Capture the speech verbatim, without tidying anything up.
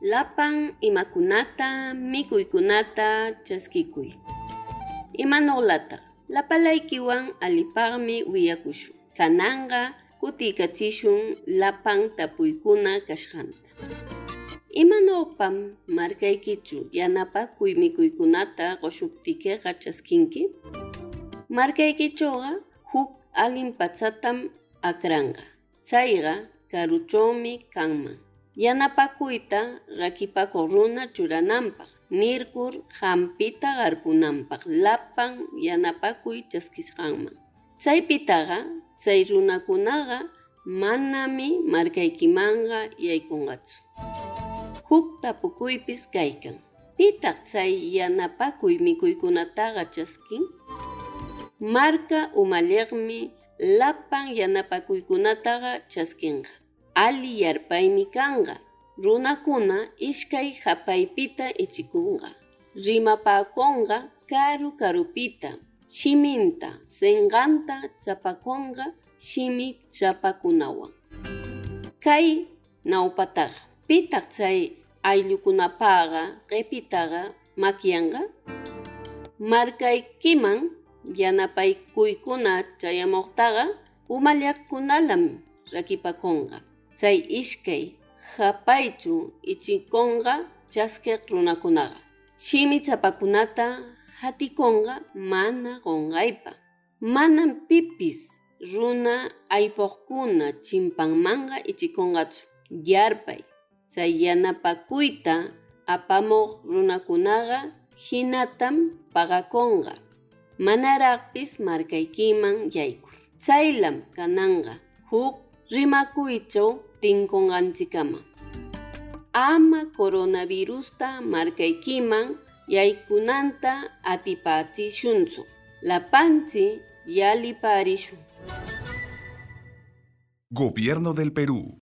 Lapan imakunata mikuykunata chaskikuy. Imanolata, lapalaykiwan alipaqmi wiyakushun. Kananga kutikachishun lapan tapuykuna kashqanta. Imanawpam markaykichu yanapakuy mikuykunata qoshuptikeqa chaskinki? Markaykichuqa huk allin patsatam akranqa. Chayqa karuchawmi kanman. Yanapakuyta rakipakuq runa churananpaq, nirkur hampita qarpunanpaq lapan yanapakuy chaskisqanman. Chaypitaqa chay runakunaqa manami markaykimanqa yaykunqachu. Huk tapukuypis kaykan. Pitaq chay yanapakuy mikuykunataqa chaskin? Marka umalliqmi lapan yanapakuykunataqa chaskinqa. Ali yarpaymi kanqa. Runakuna iskay hapaypita ichikunqa. Rimapakunqa karu karupita. Shiminta, senqanta chapakunqa shimi chapakunawan. Kay nawpataqa, pitaq chay ayllukunapaqa q'ipitaqa makiyanqa? Markaykiman yanapaykuykuna chayamuqtaqa umalliqkunalam rakipakunqa. Chay iskay hapaychu ichikunqa chaskiq runakunaqa. Shimi chapakunata hatikunqa mana qunqaypa. Manam pipis runa aypuqkuna chimpanmanqa ichikunqachu. Yarpay, chay yanapakuyta apamuq runakunaqa hinatam paqakunqa. Manaraqpis markaykiman yaykur. Chaylam kananqa huk rimakuychaw tinkunqanchikama. Ama coronavirusta markaykiman yaykunanta atipachishunchu. Lapanchi yaliparishun. Gobierno del Perú.